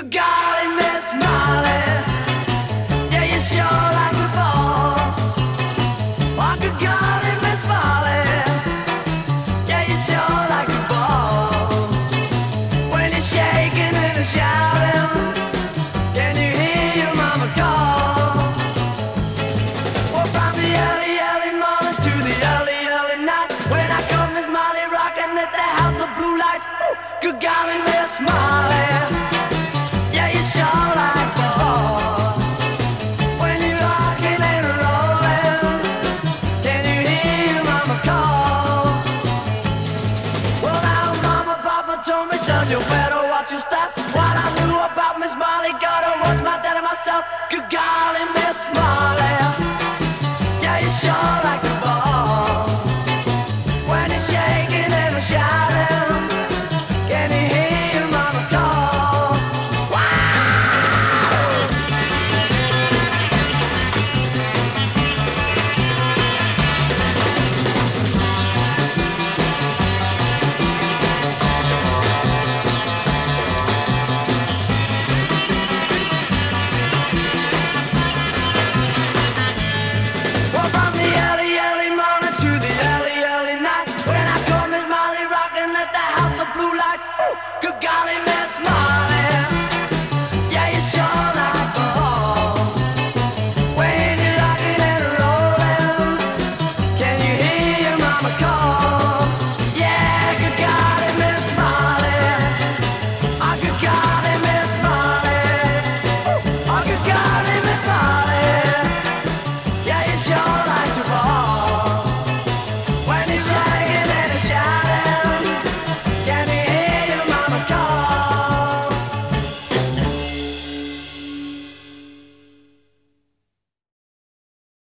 Good golly, Miss Molly, yeah, you sure like to ball. Oh, good golly, Miss Molly, yeah, you sure like to ball. When you're shaking and you're shouting, can you hear your mama call? Well, from the early, early morning to the early, early night, when I come, Miss Molly rocking at the house of blue lights. Ooh, good golly, Miss Molly, yeah, you sure like the ball. When you're rocking and rolling, can you hear your mama call? Well, now Mama, Papa told me, son, you better watch your step. What I knew about Miss Molly, gotta watch my dad and myself.